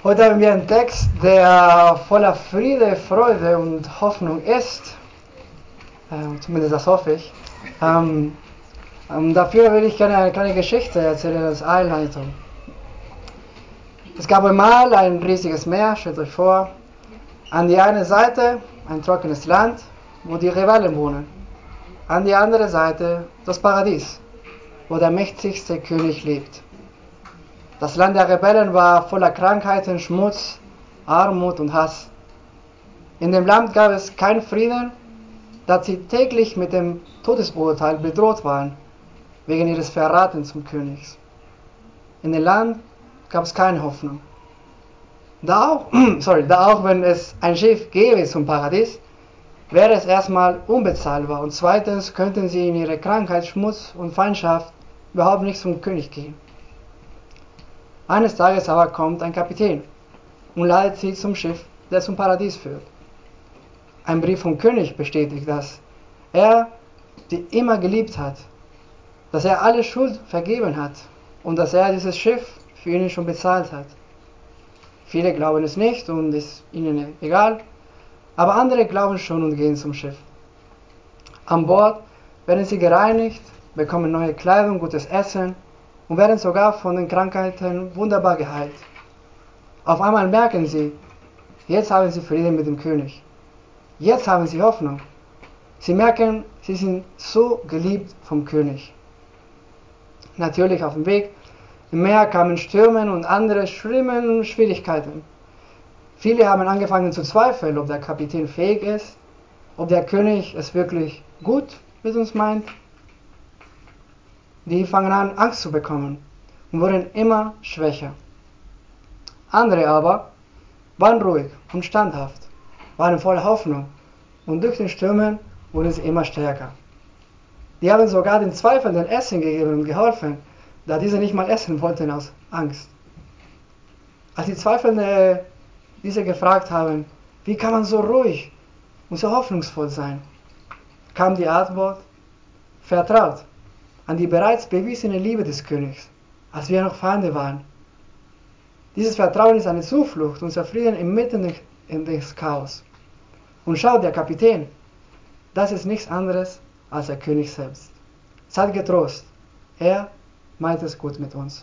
Heute haben wir einen Text, der voller Friede, Freude und Hoffnung ist. Zumindest das hoffe ich. Dafür will ich gerne eine kleine Geschichte erzählen als Einleitung. Es gab einmal ein riesiges Meer, stellt euch vor. An die eine Seite ein trockenes Land, wo die Rebellen wohnen. An die andere Seite das Paradies, wo der mächtigste König lebt. Das Land der Rebellen war voller Krankheiten, Schmutz, Armut und Hass. In dem Land gab es keinen Frieden, da sie täglich mit dem Todesurteil bedroht waren, wegen ihres Verratens zum König. In dem Land gab es keine Hoffnung. Da auch wenn es ein Schiff gäbe zum Paradies, wäre es erstmal unbezahlbar und zweitens könnten sie in ihrer Krankheit, Schmutz und Feindschaft überhaupt nicht zum König gehen. Eines Tages aber kommt ein Kapitän und ladet sie zum Schiff, der zum Paradies führt. Ein Brief vom König bestätigt, dass er sie immer geliebt hat, dass er alle Schuld vergeben hat und dass er dieses Schiff für ihn schon bezahlt hat. Viele glauben es nicht und ist ihnen egal, aber andere glauben schon und gehen zum Schiff. An Bord werden sie gereinigt, bekommen neue Kleidung, gutes Essen und werden sogar von den Krankheiten wunderbar geheilt. Auf einmal merken sie, jetzt haben sie Frieden mit dem König. Jetzt haben sie Hoffnung. Sie merken, sie sind so geliebt vom König. Natürlich auf dem Weg im Meer kamen Stürme und andere schlimme Schwierigkeiten. Viele haben angefangen zu zweifeln, ob der Kapitän fähig ist, ob der König es wirklich gut mit uns meint. Die fangen an, Angst zu bekommen und wurden immer schwächer. Andere aber waren ruhig und standhaft, waren voller Hoffnung und durch den Stürmen wurden sie immer stärker. Die haben sogar den Zweifelnden Essen gegeben und geholfen, da diese nicht mal essen wollten aus Angst. Als die Zweifelnden diese gefragt haben, wie kann man so ruhig und so hoffnungsvoll sein, kam die Antwort, vertraut an die bereits bewiesene Liebe des Königs, als wir noch Feinde waren. Dieses Vertrauen ist eine Zuflucht, unser Frieden inmitten des Chaos. Und schaut, der Kapitän, das ist nichts anderes als der König selbst. Seid getrost, er meint es gut mit uns.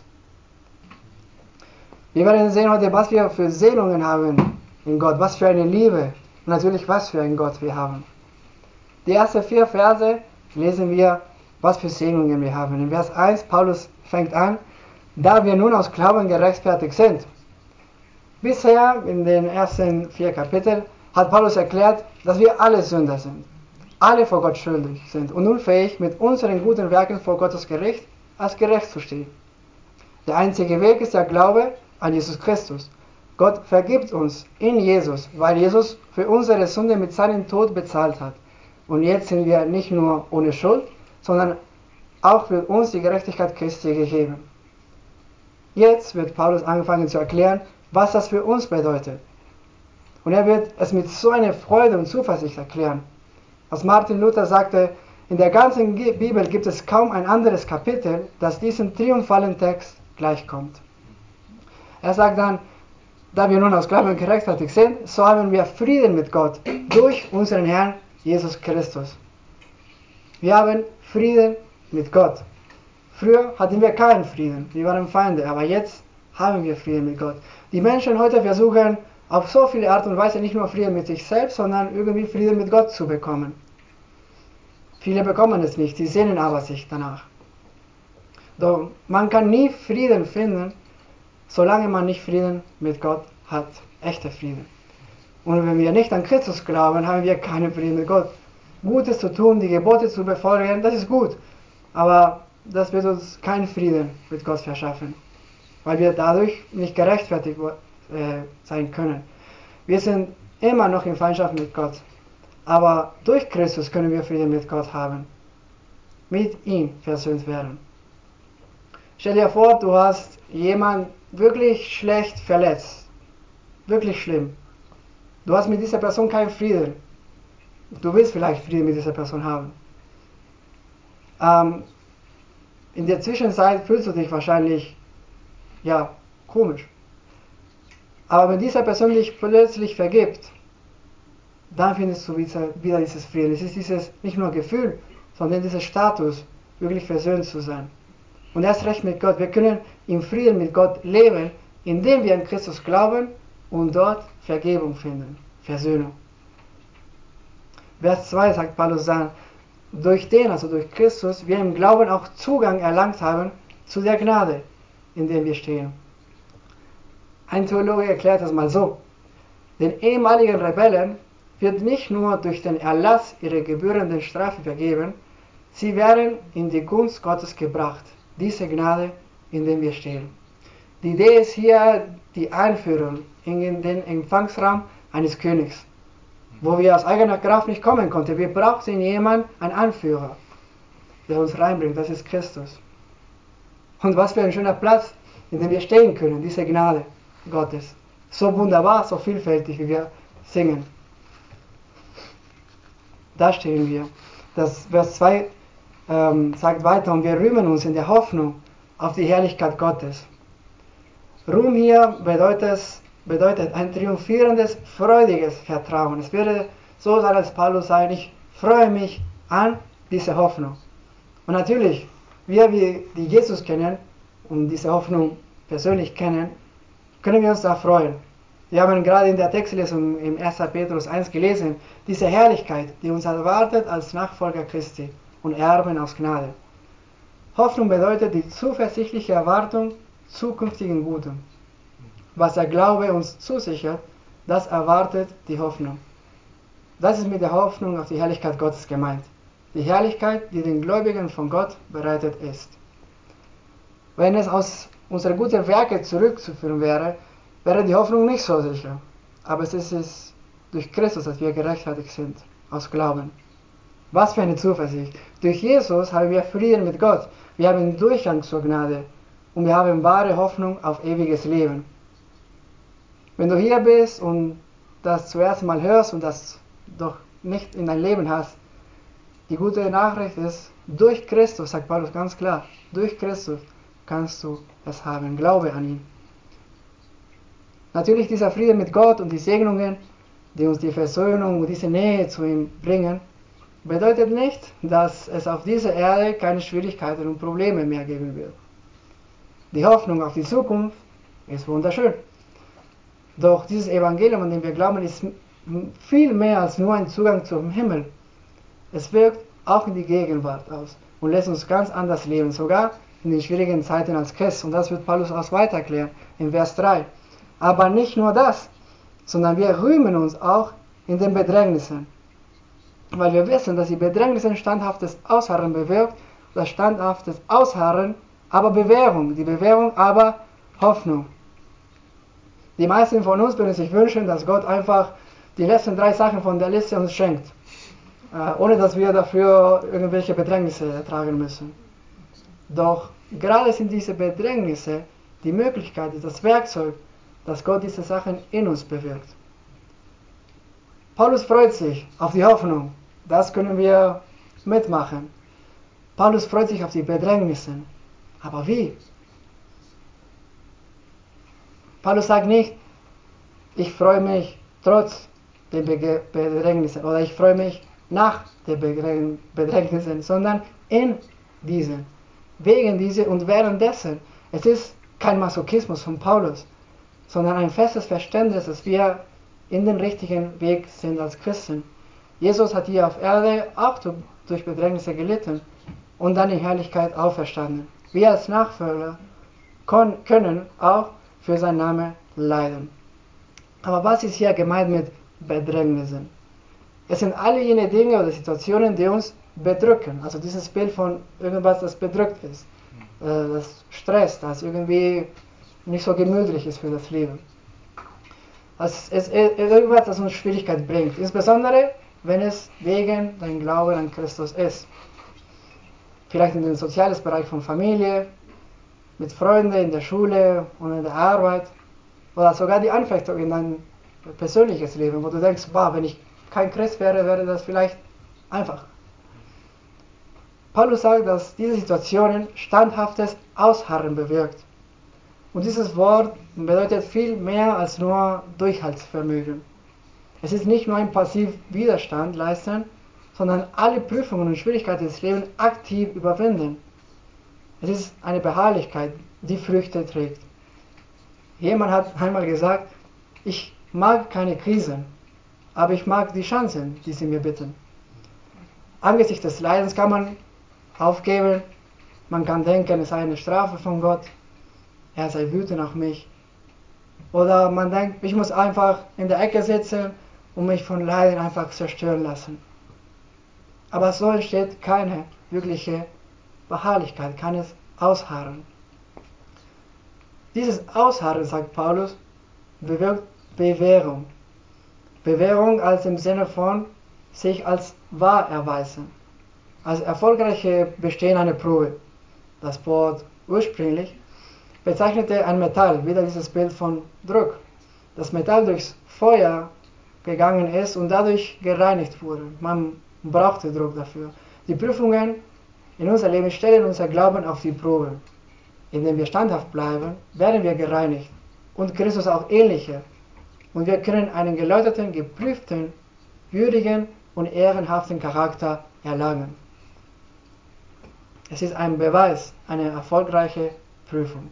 Wir werden sehen heute, was wir für Segnungen haben in Gott, was für eine Liebe und natürlich was für einen Gott wir haben. Die ersten 4 Verse lesen wir, was für Segnungen wir haben. In Vers 1, Paulus fängt an, da wir nun aus Glauben gerechtfertigt sind. Bisher in den ersten 4 Kapiteln hat Paulus erklärt, dass wir alle Sünder sind, alle vor Gott schuldig sind und unfähig, mit unseren guten Werken vor Gottes Gericht als gerecht zu stehen. Der einzige Weg ist der Glaube an Jesus Christus. Gott vergibt uns in Jesus, weil Jesus für unsere Sünde mit seinem Tod bezahlt hat. Und jetzt sind wir nicht nur ohne Schuld, sondern auch wird uns die Gerechtigkeit Christi gegeben. Jetzt wird Paulus anfangen zu erklären, was das für uns bedeutet. Und er wird es mit so einer Freude und Zuversicht erklären. Als Martin Luther sagte, in der ganzen Bibel gibt es kaum ein anderes Kapitel, das diesem triumphalen Text gleichkommt. Er sagt dann, da wir nun aus Glauben gerechtfertigt sind, so haben wir Frieden mit Gott durch unseren Herrn Jesus Christus. Wir haben Frieden mit Gott. Früher hatten wir keinen Frieden, wir waren Feinde, aber jetzt haben wir Frieden mit Gott. Die Menschen heute versuchen auf so viele Art und Weise nicht nur Frieden mit sich selbst, sondern irgendwie Frieden mit Gott zu bekommen. Viele bekommen es nicht, sie sehnen aber sich danach. Doch man kann nie Frieden finden, solange man nicht Frieden mit Gott hat, echter Frieden. Und wenn wir nicht an Christus glauben, haben wir keinen Frieden mit Gott. Gutes zu tun, die Gebote zu befolgen, das ist gut, aber das wird uns keinen Frieden mit Gott verschaffen, weil wir dadurch nicht gerechtfertigt sein können. Wir sind immer noch in Feindschaft mit Gott, aber durch Christus können wir Frieden mit Gott haben, mit ihm versöhnt werden. Stell dir vor, du hast jemanden wirklich schlecht verletzt, wirklich schlimm. Du hast mit dieser Person keinen Frieden. Du willst vielleicht Frieden mit dieser Person haben. In der Zwischenzeit fühlst du dich wahrscheinlich, komisch. Aber wenn dieser Person dich plötzlich vergibt, dann findest du wieder dieses Frieden. Es ist dieses nicht nur Gefühl, sondern dieser Status, wirklich versöhnt zu sein. Und erst recht mit Gott. Wir können im Frieden mit Gott leben, indem wir an Christus glauben und dort Vergebung finden, Versöhnung. Vers 2 sagt Paulus dann, durch den, also durch Christus, wir im Glauben auch Zugang erlangt haben zu der Gnade, in der wir stehen. Ein Theologe erklärt das mal so: Den ehemaligen Rebellen wird nicht nur durch den Erlass ihrer gebührenden Strafe vergeben, sie werden in die Gunst Gottes gebracht, diese Gnade, in der wir stehen. Die Idee ist hier die Einführung in den Empfangsraum eines Königs, wo wir aus eigener Kraft nicht kommen konnten. Wir brauchten jemanden, einen Anführer, der uns reinbringt, das ist Christus. Und was für ein schöner Platz, in dem wir stehen können, diese Gnade Gottes. So wunderbar, so vielfältig, wie wir singen. Da stehen wir. Das Vers 2 sagt weiter, und wir rühmen uns in der Hoffnung auf die Herrlichkeit Gottes. Ruhm hier bedeutet ein triumphierendes, freudiges Vertrauen. Es würde so sein, als Paulus sagt, ich freue mich an diese Hoffnung. Und natürlich, wir, die Jesus kennen und diese Hoffnung persönlich kennen, können wir uns da freuen. Wir haben gerade in der Textlesung im 1. Petrus 1 gelesen, diese Herrlichkeit, die uns erwartet als Nachfolger Christi und Erben aus Gnade. Hoffnung bedeutet die zuversichtliche Erwartung zukünftigen Guten. Was der Glaube uns zusichert, das erwartet die Hoffnung. Das ist mit der Hoffnung auf die Herrlichkeit Gottes gemeint. Die Herrlichkeit, die den Gläubigen von Gott bereitet ist. Wenn es aus unseren guten Werken zurückzuführen wäre, wäre die Hoffnung nicht so sicher. Aber es ist durch Christus, dass wir gerechtfertigt sind, aus Glauben. Was für eine Zuversicht. Durch Jesus haben wir Frieden mit Gott. Wir haben Durchgang zur Gnade. Und wir haben wahre Hoffnung auf ewiges Leben. Wenn du hier bist und das zuerst mal hörst und das doch nicht in dein Leben hast, die gute Nachricht ist, durch Christus, sagt Paulus ganz klar, durch Christus kannst du es haben. Glaube an ihn. Natürlich dieser Frieden mit Gott und die Segnungen, die uns die Versöhnung und diese Nähe zu ihm bringen, bedeutet nicht, dass es auf dieser Erde keine Schwierigkeiten und Probleme mehr geben wird. Die Hoffnung auf die Zukunft ist wunderschön. Doch dieses Evangelium, an dem wir glauben, ist viel mehr als nur ein Zugang zum Himmel. Es wirkt auch in die Gegenwart aus und lässt uns ganz anders leben, sogar in den schwierigen Zeiten als Christ. Und das wird Paulus auch weiter erklären in Vers 3. Aber nicht nur das, sondern wir rühmen uns auch in den Bedrängnissen. Weil wir wissen, dass die Bedrängnisse standhaftes Ausharren bewirkt, das standhaftes Ausharren aber Bewährung, die Bewährung aber Hoffnung. Die meisten von uns würden sich wünschen, dass Gott einfach die letzten 3 Sachen von der Liste uns schenkt, ohne dass wir dafür irgendwelche Bedrängnisse ertragen müssen. Doch gerade sind diese Bedrängnisse die Möglichkeit, das Werkzeug, dass Gott diese Sachen in uns bewirkt. Paulus freut sich auf die Hoffnung, das können wir mitmachen. Paulus freut sich auf die Bedrängnisse. Aber wie? Paulus sagt nicht, ich freue mich trotz der Bedrängnissen oder ich freue mich nach den Bedrängnissen, sondern in diesen, wegen dieser und währenddessen. Es ist kein Masochismus von Paulus, sondern ein festes Verständnis, dass wir in den richtigen Weg sind als Christen. Jesus hat hier auf Erde auch durch Bedrängnisse gelitten und dann in Herrlichkeit auferstanden. Wir als Nachfolger können auch für seinen Namen leiden. Aber was ist hier gemeint mit Bedrängnissen? Es sind alle jene Dinge oder Situationen, die uns bedrücken. Also dieses Bild von irgendwas, das bedrückt ist, das stresst, das irgendwie nicht so gemütlich ist für das Leben. Es ist irgendwas, das uns Schwierigkeit bringt. Insbesondere, wenn es wegen deinem Glauben an Christus ist. Vielleicht in den sozialen Bereich von Familie, mit Freunden, in der Schule und in der Arbeit. Oder sogar die Anfechtung in dein persönliches Leben, wo du denkst, wenn ich kein Christ wäre, wäre das vielleicht einfach. Paulus sagt, dass diese Situationen standhaftes Ausharren bewirkt. Und dieses Wort bedeutet viel mehr als nur Durchhaltsvermögen. Es ist nicht nur ein Passivwiderstand leisten, sondern alle Prüfungen und Schwierigkeiten des Lebens aktiv überwinden. Es ist eine Beharrlichkeit, die Früchte trägt. Jemand hat einmal gesagt, ich mag keine Krisen, aber ich mag die Chancen, die sie mir bieten. Angesichts des Leidens kann man aufgeben, man kann denken, es sei eine Strafe von Gott, er sei wütend auf mich. Oder man denkt, ich muss einfach in der Ecke sitzen und mich von Leiden einfach zerstören lassen. Aber so entsteht keine wirkliche Beharrlichkeit, keines Ausharren. Dieses Ausharren, sagt Paulus, bewirkt Bewährung. Bewährung als im Sinne von sich als wahr erweisen. Als erfolgreiche Bestehen einer Probe. Das Wort ursprünglich bezeichnete ein Metall, wieder dieses Bild von Druck. Das Metall durchs Feuer gegangen ist und dadurch gereinigt wurde. Man brauchte Druck dafür. Die Prüfungen in unser Leben stellen unser Glauben auf die Probe. Indem wir standhaft bleiben, werden wir gereinigt und Christus auch ähnlicher. Und wir können einen geläuterten, geprüften, würdigen und ehrenhaften Charakter erlangen. Es ist ein Beweis, eine erfolgreiche Prüfung.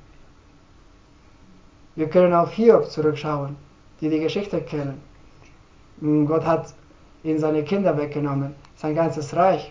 Wir können auf Hiob zurückschauen, die die Geschichte kennen. Gott hat ihn seine Kinder weggenommen, sein ganzes Reich.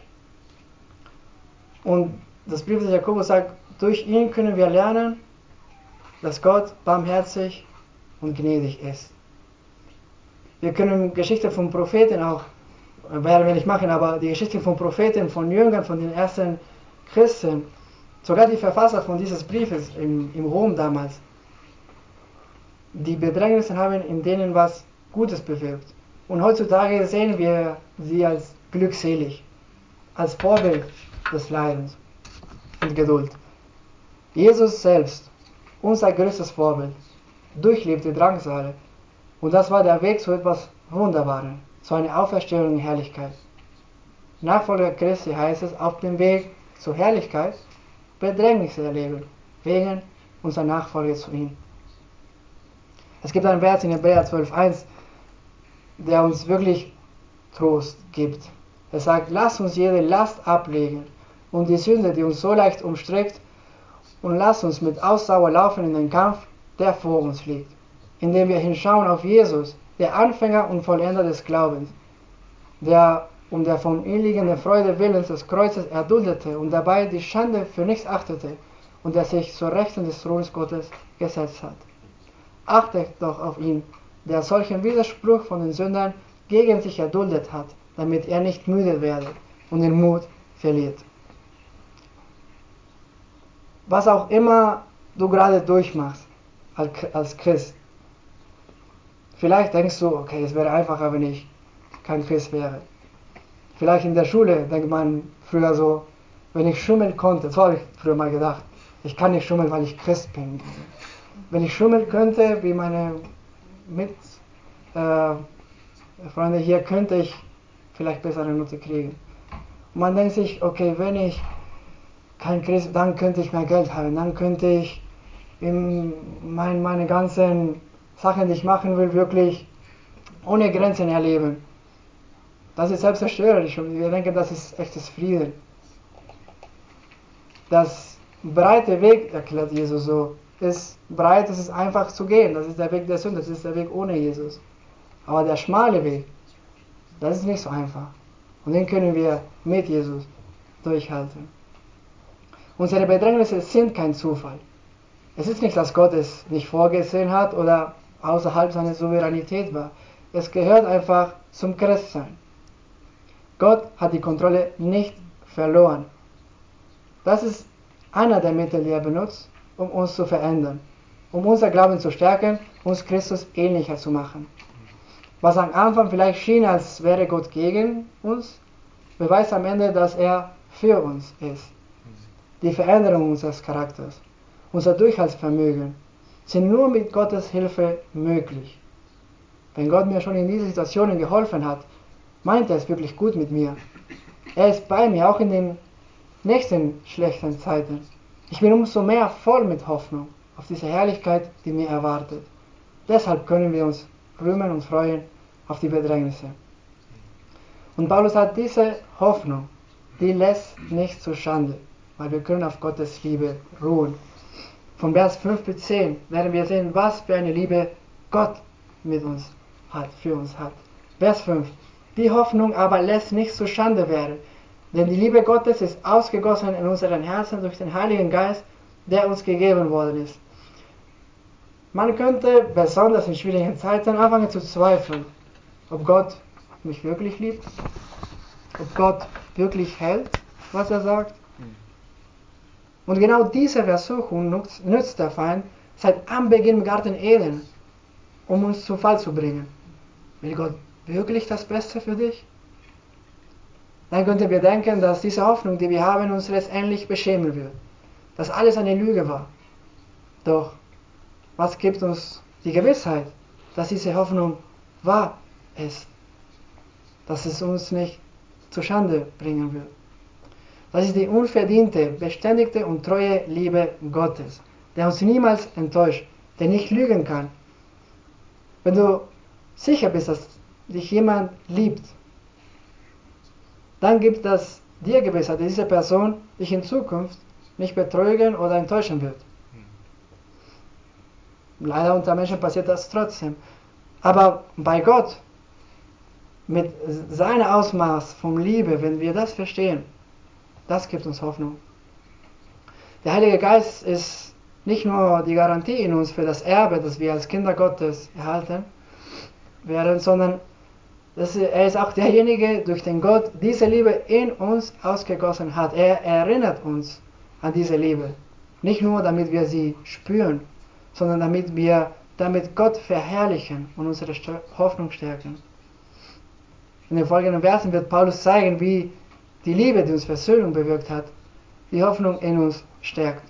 Und das Brief des Jakobus sagt, durch ihn können wir lernen, dass Gott barmherzig und gnädig ist. Wir können Geschichte von Propheten auch, werden wir nicht machen, aber die Geschichte von Propheten, von Jüngern, von den ersten Christen, sogar die Verfasser von dieses Briefes im Rom damals, die Bedrängnisse haben in denen was Gutes bewirkt. Und heutzutage sehen wir sie als glückselig, als Vorbild des Leidens und Geduld. Jesus selbst, unser größtes Vorbild, durchlebte Drangsale. Und das war der Weg zu etwas Wunderbarem, zu einer Auferstehung in Herrlichkeit. Nachfolger Christi heißt es, auf dem Weg zur Herrlichkeit Bedrängnisse erleben, wegen unserer Nachfolge zu ihm. Es gibt einen Vers in Hebräer 12,1, der uns wirklich Trost gibt. Er sagt, lasst uns jede Last ablegen und die Sünde, die uns so leicht umstrickt, und lasst uns mit Ausdauer laufen in den Kampf, der vor uns liegt, indem wir hinschauen auf Jesus, der Anfänger und Vollender des Glaubens, der um der von ihm liegenden Freude willens des Kreuzes erduldete und dabei die Schande für nichts achtete und der sich zur Rechten des Thrones Gottes gesetzt hat. Achtet doch auf ihn, der solchen Widerspruch von den Sündern gegen sich erduldet hat, damit er nicht müde werde und den Mut verliert. Was auch immer du gerade durchmachst als Christ, vielleicht denkst du, okay, es wäre einfacher, wenn ich kein Christ wäre. Vielleicht in der Schule denkt man früher so, wenn ich schummeln konnte, so habe ich früher mal gedacht, ich kann nicht schummeln, weil ich Christ bin. Wenn ich schummeln könnte, wie meine Freunde hier, könnte ich vielleicht bessere Note kriegen. Und man denkt sich, okay, wenn ich kein Christ, dann könnte ich mehr Geld haben, dann könnte ich meine ganzen Sachen, die ich machen will, wirklich ohne Grenzen erleben. Das ist selbstzerstörerisch und wir denken, das ist echtes Frieden. Das breite Weg, erklärt Jesus so, ist breit, es ist einfach zu gehen. Das ist der Weg der Sünde, das ist der Weg ohne Jesus. Aber der schmale Weg, das ist nicht so einfach. Und den können wir mit Jesus durchhalten. Unsere Bedrängnisse sind kein Zufall. Es ist nicht, dass Gott es nicht vorgesehen hat oder außerhalb seiner Souveränität war. Es gehört einfach zum Christsein. Gott hat die Kontrolle nicht verloren. Das ist einer der Mittel, die er benutzt, um uns zu verändern, um unser Glauben zu stärken, uns Christus ähnlicher zu machen. Was am Anfang vielleicht schien, als wäre Gott gegen uns, beweist am Ende, dass er für uns ist. Die Veränderung unseres Charakters, unser Durchhaltsvermögen sind nur mit Gottes Hilfe möglich. Wenn Gott mir schon in diesen Situationen geholfen hat, meint er es wirklich gut mit mir. Er ist bei mir, auch in den nächsten schlechten Zeiten. Ich bin umso mehr voll mit Hoffnung. auf diese Herrlichkeit, die mir erwartet. Deshalb können wir uns rühmen und freuen auf die Bedrängnisse. Und Paulus hat diese Hoffnung, die lässt nicht zur Schande, weil wir können auf Gottes Liebe ruhen. Von Vers 5 bis 10 werden wir sehen, was für eine Liebe Gott mit uns hat, für uns hat. Vers 5. Die Hoffnung aber lässt nicht zur Schande werden, denn die Liebe Gottes ist ausgegossen in unseren Herzen durch den Heiligen Geist, der uns gegeben worden ist. Man könnte besonders in schwierigen Zeiten anfangen zu zweifeln, ob Gott mich wirklich liebt, ob Gott wirklich hält, was er sagt. Und genau diese Versuchung nutzt der Feind seit Anbeginn im Garten Eden, um uns zu Fall zu bringen. Will Gott wirklich das Beste für dich? Dann könnten wir denken, dass diese Hoffnung, die wir haben, uns letztendlich beschämen wird. Dass alles eine Lüge war. Doch, was gibt uns die Gewissheit, dass diese Hoffnung wahr ist? Dass es uns nicht zur Schande bringen wird. Das ist die unverdiente, beständige und treue Liebe Gottes, der uns niemals enttäuscht, der nicht lügen kann. Wenn du sicher bist, dass dich jemand liebt, dann gibt das dir Gewissheit, dass diese Person dich in Zukunft nicht betrügen oder enttäuschen wird. Leider unter Menschen passiert das trotzdem. Aber bei Gott, mit seinem Ausmaß von Liebe, wenn wir das verstehen, das gibt uns Hoffnung. Der Heilige Geist ist nicht nur die Garantie in uns für das Erbe, das wir als Kinder Gottes erhalten werden, sondern er ist auch derjenige, durch den Gott diese Liebe in uns ausgegossen hat. Er erinnert uns an diese Liebe. Nicht nur, damit wir sie spüren, sondern damit wir damit Gott verherrlichen und unsere Hoffnung stärken. In den folgenden Versen wird Paulus zeigen, wie die Liebe, die uns Versöhnung bewirkt hat, die Hoffnung in uns stärkt.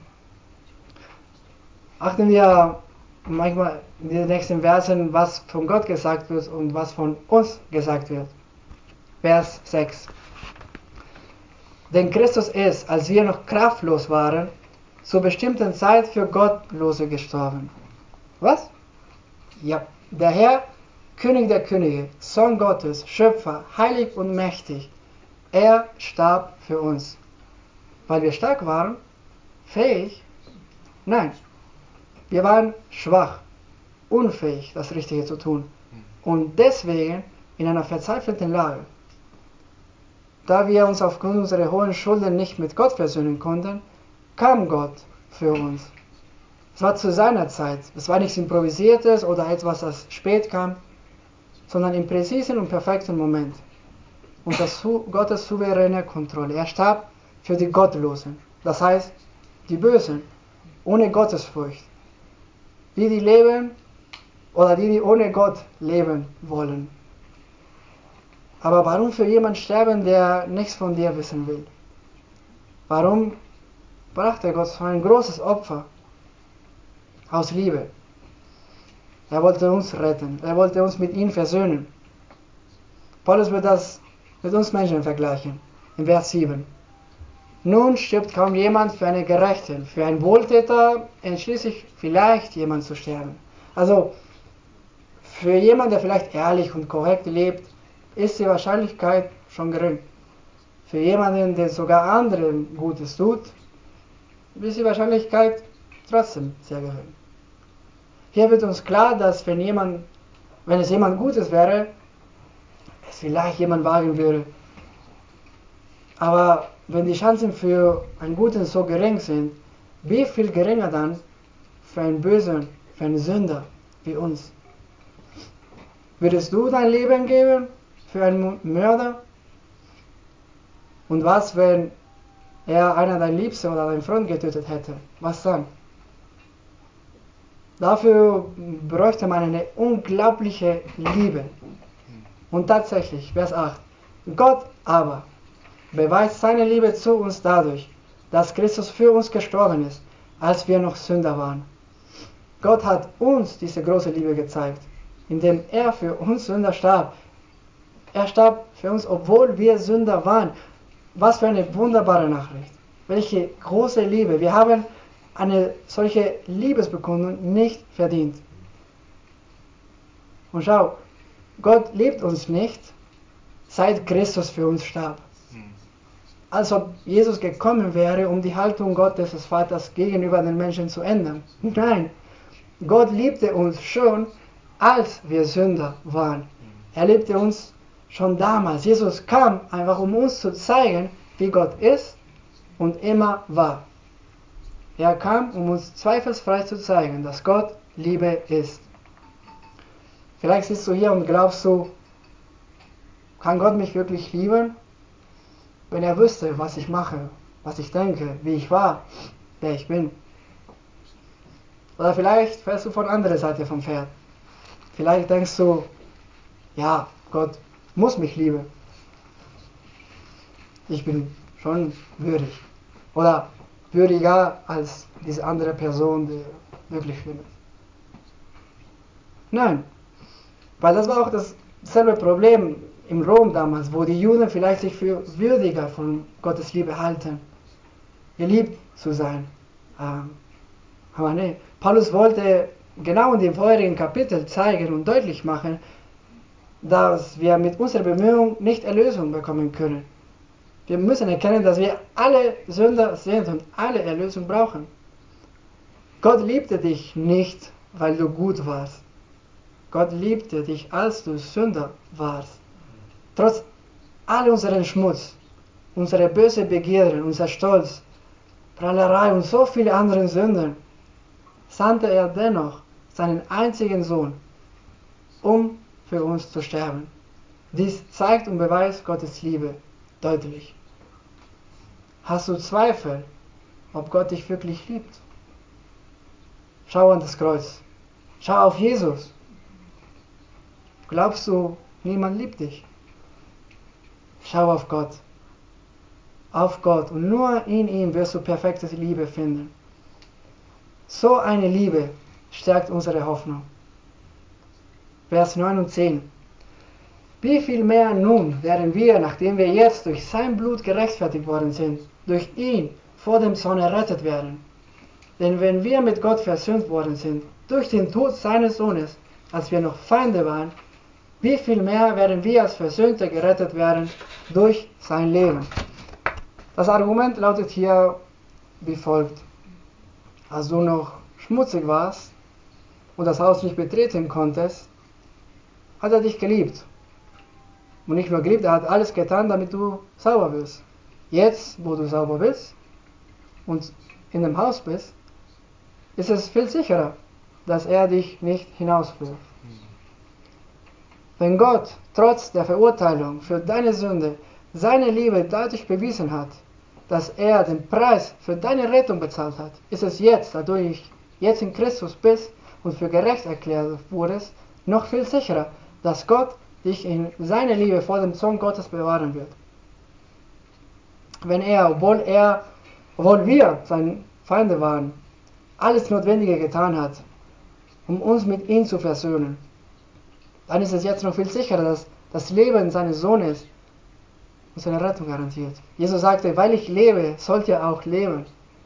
Achten wir manchmal in den nächsten Versen, was von Gott gesagt wird und was von uns gesagt wird. Vers 6. Denn Christus ist, als wir noch kraftlos waren, zur bestimmten Zeit für Gottlose gestorben. Was? Ja, der Herr, König der Könige, Sohn Gottes, Schöpfer, heilig und mächtig, er starb für uns. Weil wir stark waren? Fähig? Nein. Wir waren schwach, unfähig, das Richtige zu tun. Und deswegen in einer verzweifelten Lage. Da wir uns aufgrund unserer hohen Schulden nicht mit Gott versöhnen konnten, kam Gott für uns. Es war zu seiner Zeit. Es war nichts Improvisiertes oder etwas, das spät kam, sondern im präzisen und perfekten Moment. Unter Gottes souveräne Kontrolle. Er starb für die Gottlosen, das heißt die Bösen, ohne Gottesfurcht. Die leben oder die ohne Gott leben wollen. Aber warum für jemanden sterben, der nichts von dir wissen will? Warum brachte Gott so ein großes Opfer? Aus Liebe. Er wollte uns retten. Er wollte uns mit ihm versöhnen. Paulus wird das mit uns Menschen vergleichen. In Vers 7. Nun stirbt kaum jemand für einen Gerechten. Für einen Wohltäter entschließt sich vielleicht jemand zu sterben. Also für jemanden, der vielleicht ehrlich und korrekt lebt, ist die Wahrscheinlichkeit schon gering. Für jemanden, der sogar anderen Gutes tut, ist die Wahrscheinlichkeit trotzdem sehr gering. Hier wird uns klar, dass wenn es jemand Gutes wäre, es vielleicht jemand wagen würde. Aber wenn die Chancen für einen Guten so gering sind, wie viel geringer dann für einen Bösen, für einen Sünder wie uns? Würdest du dein Leben geben für einen Mörder? Und was, wenn er einer dein Liebster oder dein Freund getötet hätte? Was dann? Dafür bräuchte man eine unglaubliche Liebe. Und tatsächlich, Vers 8. Gott aber beweist seine Liebe zu uns dadurch, dass Christus für uns gestorben ist, als wir noch Sünder waren. Gott hat uns diese große Liebe gezeigt, indem er für uns Sünder starb. Er starb für uns, obwohl wir Sünder waren. Was für eine wunderbare Nachricht. Welche große Liebe. Wir haben eine solche Liebesbekundung nicht verdient. Und schau, Gott liebt uns nicht, seit Christus für uns starb. Als ob Jesus gekommen wäre, um die Haltung Gottes des Vaters gegenüber den Menschen zu ändern. Nein, Gott liebte uns schon, als wir Sünder waren. Er liebte uns schon damals. Jesus kam einfach, um uns zu zeigen, wie Gott ist und immer war. Er kam, um uns zweifelsfrei zu zeigen, dass Gott Liebe ist. Vielleicht sitzt du hier und glaubst du, kann Gott mich wirklich lieben? Wenn er wüsste, was ich mache, was ich denke, wie ich war, wer ich bin. Oder vielleicht fährst du von der anderen Seite vom Pferd. Vielleicht denkst du, ja, Gott muss mich lieben. Ich bin schon würdig. Oder würdiger als diese andere Person, die wirklich schlimm ist. Nein, weil das war auch dasselbe Problem in Rom damals, wo die Juden vielleicht sich für würdiger von Gottes Liebe halten, geliebt zu sein. Aber nee, Paulus wollte genau in dem vorherigen Kapitel zeigen und deutlich machen, dass wir mit unserer Bemühung nicht Erlösung bekommen können. Wir müssen erkennen, dass wir alle Sünder sind und alle Erlösung brauchen. Gott liebte dich nicht, weil du gut warst. Gott liebte dich, als du Sünder warst. Trotz all unseren Schmutz, unsere böse Begierden, unser Stolz, Prahlerei und so viele andere Sünden, sandte er dennoch seinen einzigen Sohn, um für uns zu sterben. Dies zeigt und beweist Gottes Liebe deutlich. Hast du Zweifel, ob Gott dich wirklich liebt? Schau an das Kreuz. Schau auf Jesus. Glaubst du, niemand liebt dich? Schau auf Gott. Auf Gott. Und nur in ihm wirst du perfekte Liebe finden. So eine Liebe stärkt unsere Hoffnung. Vers 9 und 10. Wie viel mehr nun werden wir, nachdem wir jetzt durch sein Blut gerechtfertigt worden sind, durch ihn vor dem Zorn errettet werden? Denn wenn wir mit Gott versöhnt worden sind, durch den Tod seines Sohnes, als wir noch Feinde waren, wie viel mehr werden wir als Versöhnte gerettet werden durch sein Leben? Das Argument lautet hier wie folgt. Als du noch schmutzig warst und das Haus nicht betreten konntest, hat er dich geliebt. Und nicht nur geliebt, er hat alles getan, damit du sauber wirst. Jetzt, wo du sauber bist und in dem Haus bist, ist es viel sicherer, dass er dich nicht hinauswirft. Wenn Gott trotz der Verurteilung für deine Sünde seine Liebe dadurch bewiesen hat, dass er den Preis für deine Rettung bezahlt hat, ist es jetzt, da du jetzt in Christus bist und für gerecht erklärt wurdest, noch viel sicherer, dass Gott dich in seiner Liebe vor dem Zorn Gottes bewahren wird. Wenn er, obwohl wir seine Feinde waren, alles Notwendige getan hat, um uns mit ihm zu versöhnen, dann ist es jetzt noch viel sicherer, dass das Leben seines Sohnes uns eine Rettung garantiert. Jesus sagte, weil ich lebe, sollt ihr auch leben.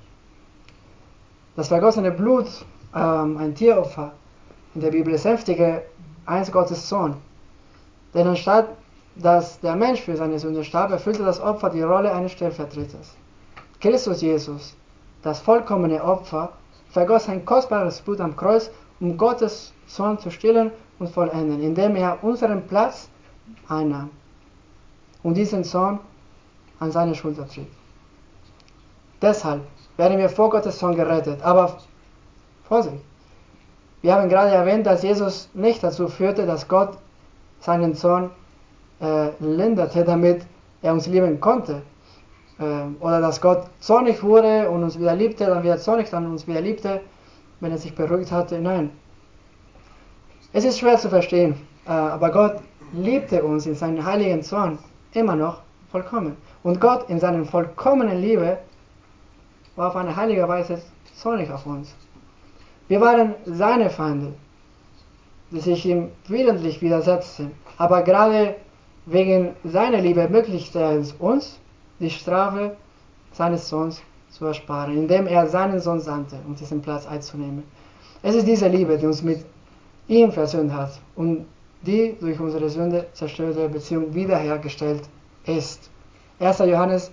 Das vergossene Blut, ein Tieropfer, in der Bibel besänftige einst Gottes Sohn. Denn anstatt dass der Mensch für seine Sünde starb, erfüllte das Opfer die Rolle eines Stellvertreters. Christus Jesus, das vollkommene Opfer, vergoss sein kostbares Blut am Kreuz, um Gottes Sohn zu stillen und vollenden, indem er unseren Platz einnahm und diesen Sohn an seine Schulter trieb. Deshalb werden wir vor Gottes Sohn gerettet. Aber Vorsicht! Wir haben gerade erwähnt, dass Jesus nicht dazu führte, dass Gott seinen Sohn linderte, damit er uns lieben konnte. Oder dass Gott zornig wurde und uns wieder liebte, dann wieder zornig, dann uns wieder liebte, wenn er sich beruhigt hatte. Nein. Es ist schwer zu verstehen, aber Gott liebte uns in seinem heiligen Zorn immer noch vollkommen. Und Gott in seiner vollkommenen Liebe war auf eine heilige Weise zornig auf uns. Wir waren seine Feinde, die sich ihm willentlich widersetzten. Aber gerade wegen seiner Liebe ermöglichte er uns, die Strafe seines Sohns zu ersparen, indem er seinen Sohn sandte, um diesen Platz einzunehmen. Es ist diese Liebe, die uns mit ihm versöhnt hat und die durch unsere Sünde zerstörte Beziehung wiederhergestellt ist. 1. Johannes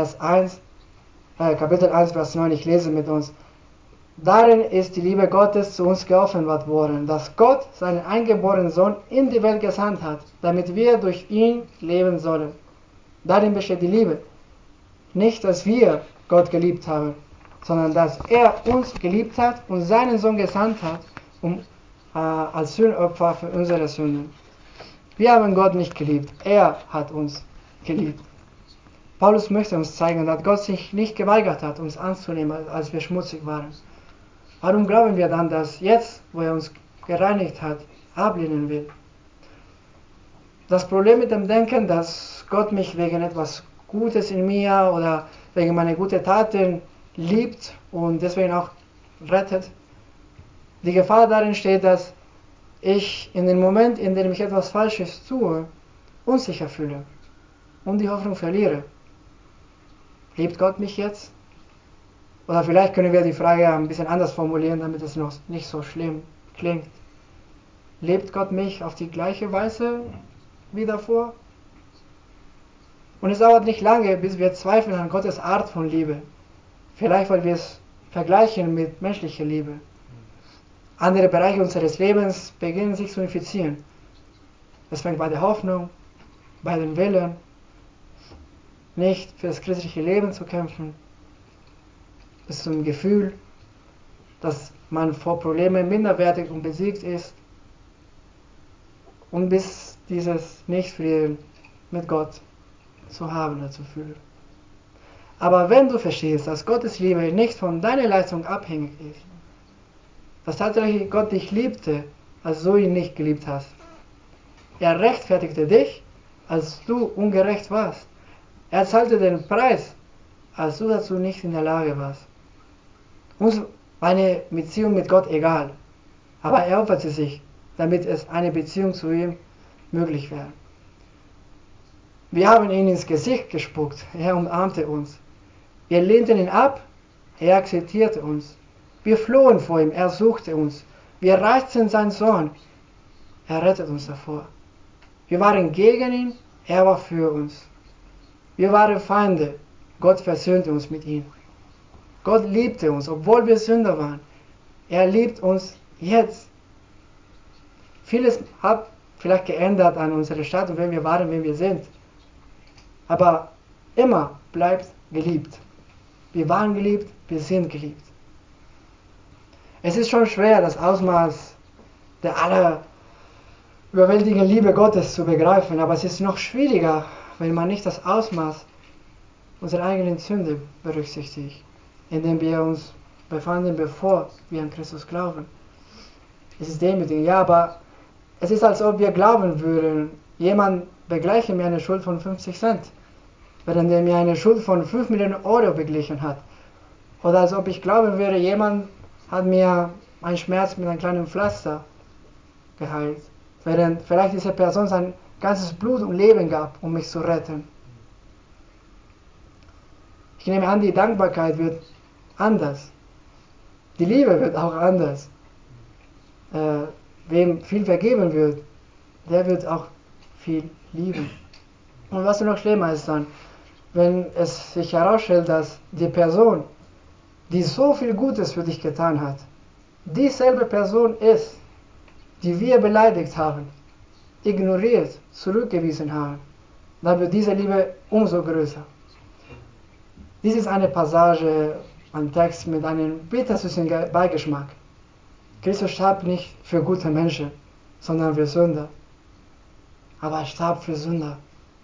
Kapitel 1, Vers 9, ich lese mit uns. Darin ist die Liebe Gottes zu uns geoffenbart worden, dass Gott seinen eingeborenen Sohn in die Welt gesandt hat, damit wir durch ihn leben sollen. Darin besteht die Liebe. Nicht, dass wir Gott geliebt haben, sondern dass er uns geliebt hat und seinen Sohn gesandt hat, als Sühnopfer für unsere Sünden. Wir haben Gott nicht geliebt, er hat uns geliebt. Paulus möchte uns zeigen, dass Gott sich nicht geweigert hat, uns anzunehmen, als wir schmutzig waren. Warum glauben wir dann, dass jetzt, wo er uns gereinigt hat, ablehnen will? Das Problem mit dem Denken, dass Gott mich wegen etwas Gutes in mir oder wegen meiner guten Taten liebt und deswegen auch rettet, die Gefahr darin steht, dass ich in dem Moment, in dem ich etwas Falsches tue, unsicher fühle und die Hoffnung verliere. Liebt Gott mich jetzt? Oder vielleicht können wir die Frage ein bisschen anders formulieren, damit es noch nicht so schlimm klingt. Liebt Gott mich auf die gleiche Weise wie davor? Und es dauert nicht lange, bis wir zweifeln an Gottes Art von Liebe. Vielleicht, weil wir es vergleichen mit menschlicher Liebe. Andere Bereiche unseres Lebens beginnen sich zu infizieren. Es fängt bei der Hoffnung, bei dem Willen, nicht für das christliche Leben zu kämpfen, bis zum Gefühl, dass man vor Problemen minderwertig und besiegt ist und bis dieses Nichtfrieden mit Gott zu haben oder zu fühlen. Aber wenn du verstehst, dass Gottes Liebe nicht von deiner Leistung abhängig ist, dass tatsächlich Gott dich liebte, als du ihn nicht geliebt hast. Er rechtfertigte dich, als du ungerecht warst. Er zahlte den Preis, als du dazu nicht in der Lage warst. Uns war eine Beziehung mit Gott egal, aber er opferte sich, damit es eine Beziehung zu ihm möglich wäre. Wir haben ihn ins Gesicht gespuckt, er umarmte uns. Wir lehnten ihn ab, er akzeptierte uns. Wir flohen vor ihm, er suchte uns. Wir reizten seinen Sohn, er rettet uns davor. Wir waren gegen ihn, er war für uns. Wir waren Feinde, Gott versöhnte uns mit ihm. Gott liebte uns, obwohl wir Sünder waren. Er liebt uns jetzt. Vieles hat vielleicht geändert an unserer Stadt und wer wir waren, wer wir sind. Aber immer bleibt geliebt. Wir waren geliebt, wir sind geliebt. Es ist schon schwer, das Ausmaß der überwältigenden Liebe Gottes zu begreifen, aber es ist noch schwieriger, wenn man nicht das Ausmaß unserer eigenen Sünde berücksichtigt, in dem wir uns befanden, bevor wir an Christus glauben. Es ist demütigend, ja, aber es ist, als ob wir glauben würden, jemand begleiche mir eine Schuld von 50 Cent, während er mir eine Schuld von 5 Millionen Euro beglichen hat. Oder als ob ich glauben würde, jemand hat mir einen Schmerz mit einem kleinen Pflaster geheilt, während vielleicht diese Person sein ganzes Blut und Leben gab, um mich zu retten. Ich nehme an, die Dankbarkeit wird anders. Die Liebe wird auch anders. Wem viel vergeben wird, der wird auch viel lieben. Und was noch schlimmer ist dann, wenn es sich herausstellt, dass die Person, die so viel Gutes für dich getan hat, dieselbe Person ist, die wir beleidigt haben, ignoriert, zurückgewiesen haben, dann wird diese Liebe umso größer. Dies ist eine Passage, ein Text mit einem bittersüßen Beigeschmack. Christus starb nicht für gute Menschen, sondern für Sünder. Aber er starb für Sünder.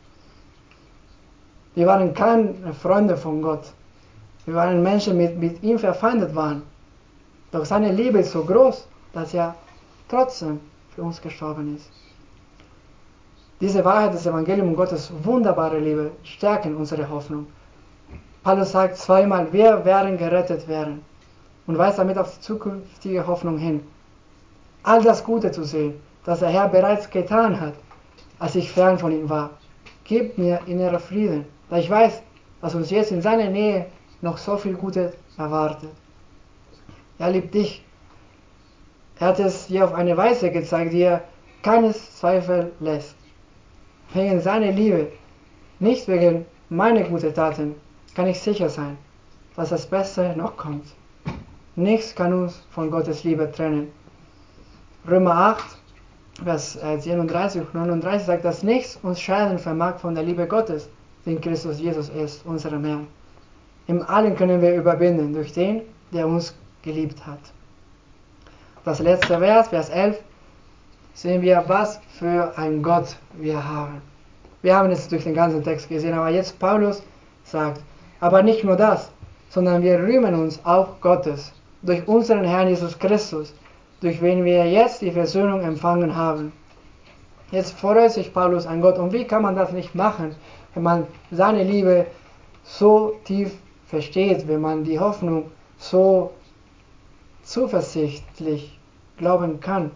Wir waren keine Freunde von Gott. Wir waren Menschen, die mit ihm verfeindet waren. Doch seine Liebe ist so groß, dass er trotzdem für uns gestorben ist. Diese Wahrheit des Evangeliums und Gottes wunderbare Liebe stärken unsere Hoffnung. Paulus sagt zweimal, wir werden gerettet werden und weist damit auf die zukünftige Hoffnung hin. All das Gute zu sehen, das der Herr bereits getan hat, als ich fern von ihm war, gibt mir inneren Frieden, da ich weiß, dass uns jetzt in seiner Nähe noch so viel Gutes erwartet. Er liebt dich. Er hat es dir auf eine Weise gezeigt, die er keines Zweifel lässt. Wegen seiner Liebe, nicht wegen meiner guten Taten, kann ich sicher sein, dass das Beste noch kommt. Nichts kann uns von Gottes Liebe trennen. Römer 8, Vers 37 und 39 sagt, dass nichts uns scheiden vermag von der Liebe Gottes, die in Christus Jesus ist, unserem Herrn. Im Allen können wir überwinden durch den, der uns geliebt hat. Das letzte Vers, Vers 11, sehen wir, was für ein Gott wir haben. Wir haben es durch den ganzen Text gesehen, aber jetzt Paulus sagt, aber nicht nur das, sondern wir rühmen uns auch Gottes, durch unseren Herrn Jesus Christus, durch wen wir jetzt die Versöhnung empfangen haben. Jetzt freut sich Paulus an Gott. Und wie kann man das nicht machen, wenn man seine Liebe so tief versteht, wenn man die Hoffnung so zuversichtlich glauben kann?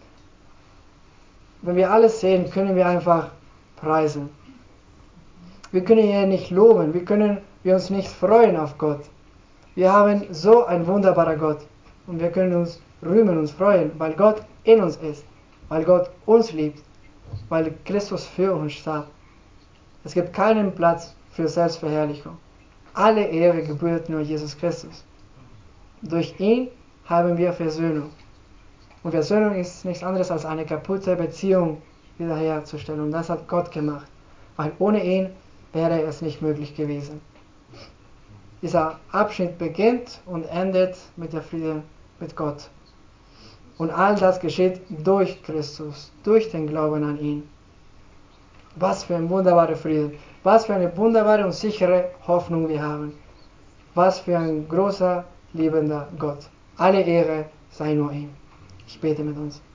Wenn wir alles sehen, können wir einfach preisen. Wir können ihn nicht loben, wie können wir uns nicht freuen auf Gott. Wir haben so einen wunderbaren Gott und wir können uns rühmen, uns freuen, weil Gott in uns ist, weil Gott uns liebt, weil Christus für uns starb. Es gibt keinen Platz für Selbstverherrlichung. Alle Ehre gebührt nur Jesus Christus. Durch ihn haben wir Versöhnung. Und Versöhnung ist nichts anderes als eine kaputte Beziehung wiederherzustellen. Und das hat Gott gemacht, weil ohne ihn wäre es nicht möglich gewesen. Dieser Abschnitt beginnt und endet mit der Friede mit Gott. Und all das geschieht durch Christus, durch den Glauben an ihn. Was für ein wunderbarer Frieden, was für eine wunderbare und sichere Hoffnung wir haben. Was für ein großer, liebender Gott. Alle Ehre sei nur ihm. Ich bete mit uns.